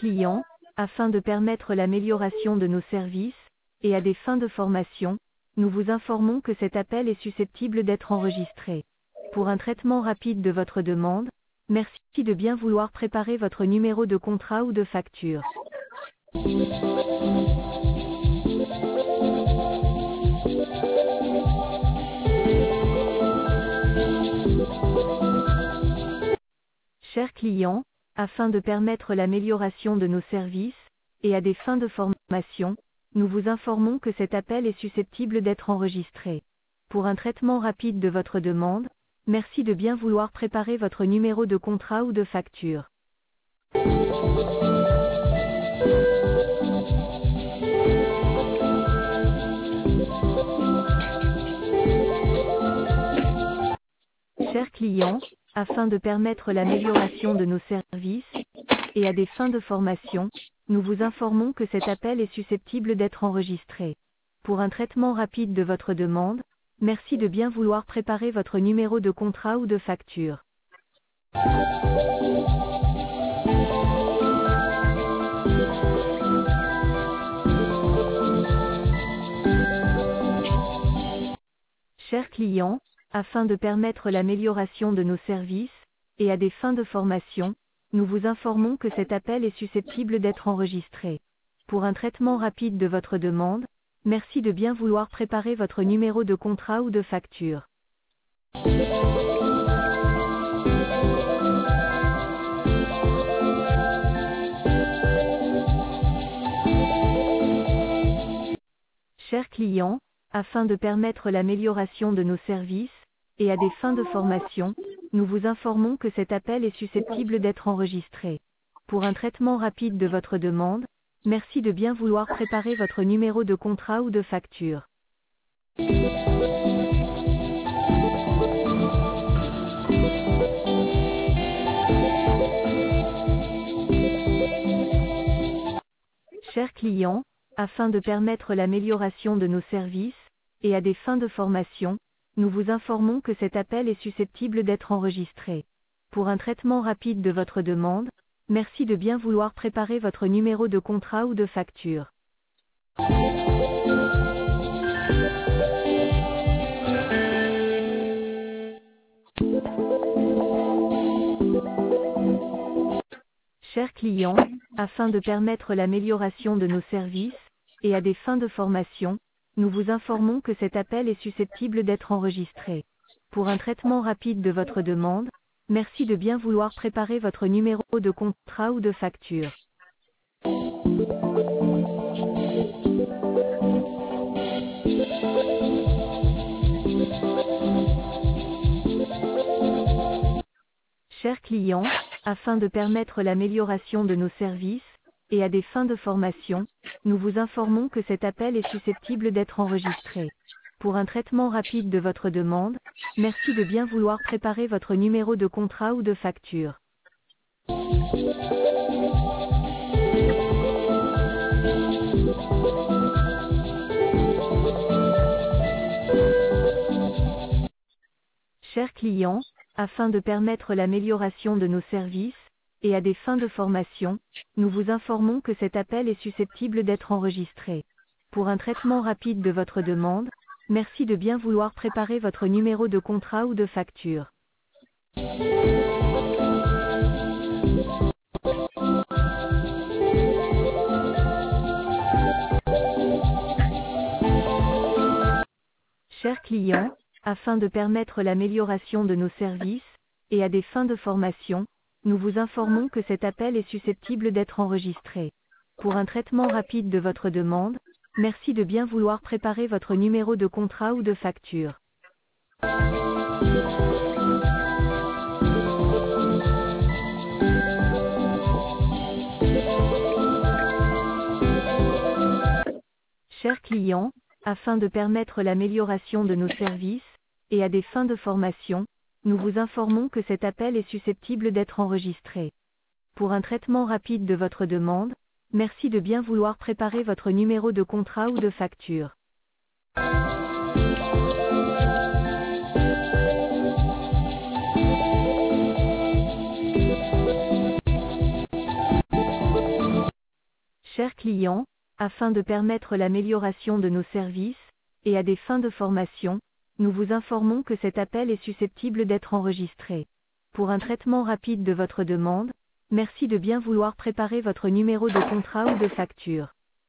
client, afin de permettre l'amélioration de nos services, et à des fins de formation, nous vous informons que cet appel est susceptible d'être enregistré. Pour un traitement rapide de votre demande, merci de bien vouloir préparer votre numéro de contrat ou de facture. Chers clients, afin de permettre l'amélioration de nos services, et à des fins de formation, nous vous informons que cet appel est susceptible d'être enregistré. Pour un traitement rapide de votre demande, merci de bien vouloir préparer votre numéro de contrat ou de facture. Chers clients, afin de permettre l'amélioration de nos services, et à des fins de formation, nous vous informons que cet appel est susceptible d'être enregistré. Pour un traitement rapide de votre demande, merci de bien vouloir préparer votre numéro de contrat ou de facture. Chers clients, afin de permettre l'amélioration de nos services, et à des fins de formation, nous vous informons que cet appel est susceptible d'être enregistré. Pour un traitement rapide de votre demande, merci de bien vouloir préparer votre numéro de contrat ou de facture. Chers clients, afin de permettre l'amélioration de nos services, et à des fins de formation, nous vous informons que cet appel est susceptible d'être enregistré. Pour un traitement rapide de votre demande, merci de bien vouloir préparer votre numéro de contrat ou de facture. Chers clients, afin de permettre l'amélioration de nos services, et à des fins de formation, nous vous informons que cet appel est susceptible d'être enregistré. Pour un traitement rapide de votre demande, merci de bien vouloir préparer votre numéro de contrat ou de facture. Chers clients, afin de permettre l'amélioration de nos services, et à des fins de formation, nous vous informons que cet appel est susceptible d'être enregistré. Pour un traitement rapide de votre demande, merci de bien vouloir préparer votre numéro de contrat ou de facture. Chers clients, afin de permettre l'amélioration de nos services, et à des fins de formation, nous vous informons que cet appel est susceptible d'être enregistré. Pour un traitement rapide de votre demande, merci de bien vouloir préparer votre numéro de contrat ou de facture. Chers clients, afin de permettre l'amélioration de nos services, et à des fins de formation, nous vous informons que cet appel est susceptible d'être enregistré. Pour un traitement rapide de votre demande, merci de bien vouloir préparer votre numéro de contrat ou de facture. Chers clients, afin de permettre l'amélioration de nos services, et à des fins de formation, nous vous informons que cet appel est susceptible d'être enregistré. Pour un traitement rapide de votre demande, merci de bien vouloir préparer votre numéro de contrat ou de facture. Chers clients, afin de permettre l'amélioration de nos services, et à des fins de formation, nous vous informons que cet appel est susceptible d'être enregistré. Pour un traitement rapide de votre demande, merci de bien vouloir préparer votre numéro de contrat ou de facture. Chers clients, afin de permettre l'amélioration de nos services, et à des fins de formation, nous vous informons que cet appel est susceptible d'être enregistré. Pour un traitement rapide de votre demande, merci de bien vouloir préparer votre numéro de contrat ou de facture.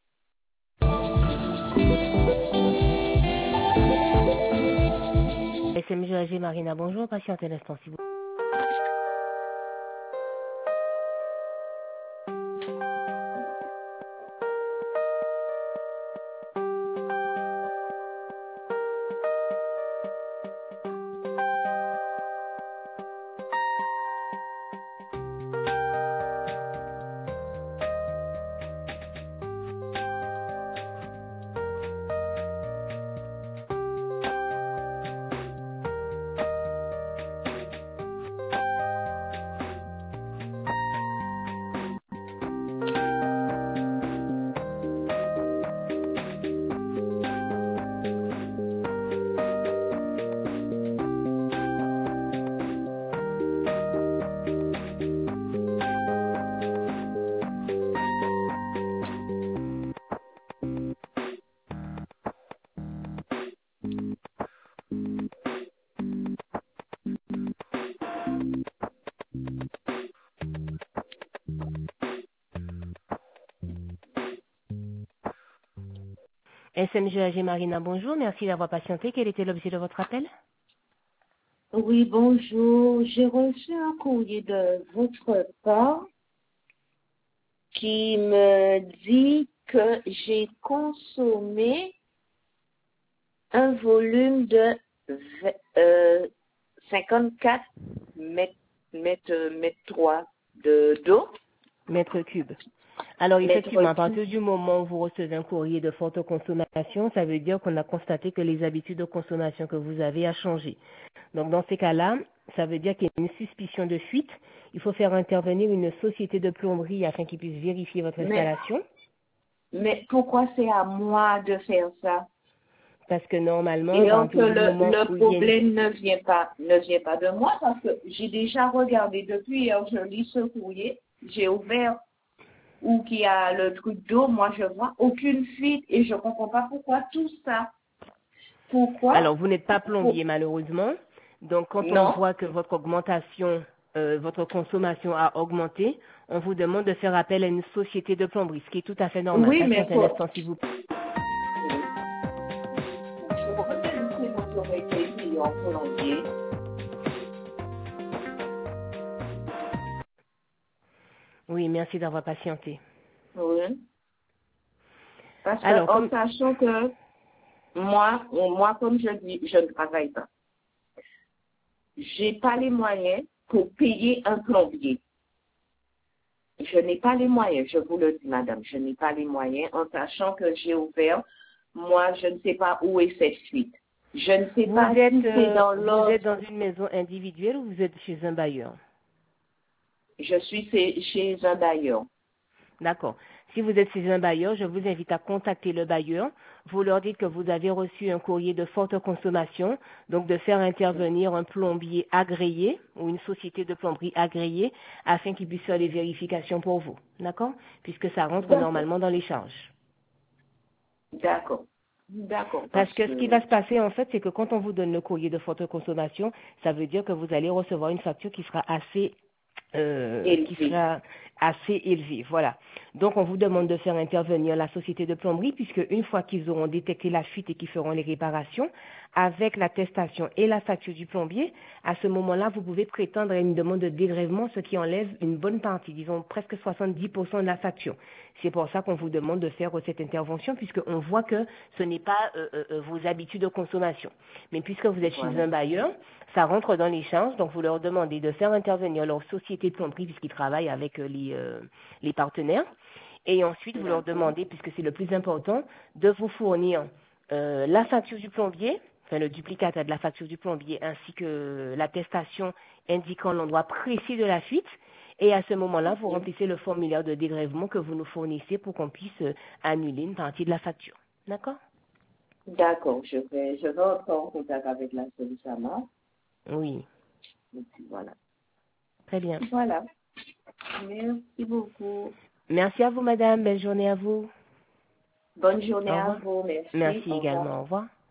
SMG Marina, bonjour, patientez un instant s'il vous plaît. SMG Marina, bonjour, merci d'avoir patienté. Quel était l'objet de votre appel? Oui, bonjour. J'ai reçu un courrier de votre part qui me dit que j'ai consommé un volume de 54 mètres 3 d'eau. Mètre cube. Alors effectivement, à partir du moment où vous recevez un courrier de forte consommation, ça veut dire qu'on a constaté que les habitudes de consommation que vous avez a changé. Donc dans ces cas-là, ça veut dire qu'il y a une suspicion de fuite. Il faut faire intervenir une société de plomberie afin qu'ils puissent vérifier votre installation. Mais pourquoi c'est à moi de faire ça? Parce que normalement, Et donc le problème ne vient pas de moi parce que j'ai déjà regardé depuis hier, je lis ce courrier, j'ai ouvert où qu'il y a le truc d'eau, moi je vois aucune fuite et je comprends pas pourquoi tout ça. Pourquoi? Alors vous n'êtes pas plombier malheureusement, donc quand on voit que votre augmentation, votre consommation a augmenté, on vous demande de faire appel à une société de plomberie, ce qui est tout à fait normal. Oui, mais un instant s'il vous plaît. Oui, merci d'avoir patienté. Oui. Parce que en sachant que moi, comme je dis, je ne travaille pas. J'ai pas les moyens pour payer un plombier. Je n'ai pas les moyens, je vous le dis, madame, je n'ai pas les moyens en sachant que j'ai ouvert. Moi, je ne sais pas où est cette fuite. Je ne sais pas si c'est dans l'ordre. Vous êtes dans une maison individuelle ou vous êtes chez un bailleur? Je suis chez un bailleur. D'accord. Si vous êtes chez un bailleur, je vous invite à contacter le bailleur. Vous leur dites que vous avez reçu un courrier de forte consommation, donc de faire intervenir un plombier agréé ou une société de plomberie agréée afin qu'ils puissent faire les vérifications pour vous. D'accord? Puisque ça rentre normalement dans les charges. D'accord. D'accord. Parce que ce qui va se passer, en fait, c'est que quand on vous donne le courrier de forte consommation, ça veut dire que vous allez recevoir une facture qui sera assez élevé. Voilà. Donc, on vous demande de faire intervenir la société de plomberie, puisque une fois qu'ils auront détecté la fuite et qu'ils feront les réparations, avec l'attestation et la facture du plombier, à ce moment-là, vous pouvez prétendre à une demande de dégrèvement, ce qui enlève une bonne partie, disons presque 70% de la facture. C'est pour ça qu'on vous demande de faire cette intervention, puisqu'on voit que ce n'est pas vos habitudes de consommation. Mais puisque vous êtes chez un bailleur, ça rentre dans les charges, donc vous leur demandez de faire intervenir leur société de plomberie, puisqu'ils travaillent avec les partenaires. Et ensuite, vous leur demandez, puisque c'est le plus important, de vous fournir la facture du plombier, enfin le duplicata de la facture du plombier, ainsi que l'attestation indiquant l'endroit précis de la fuite. Et à ce moment-là, vous remplissez le formulaire de dégrèvement que vous nous fournissez pour qu'on puisse annuler une partie de la facture. D'accord? D'accord. Je vais entrer en contact avec la Solisama. Oui. Et puis voilà. Très bien. Voilà. Merci beaucoup. Merci à vous, madame. Belle journée à vous. Bonne journée à vous. Merci. Merci également. Au revoir.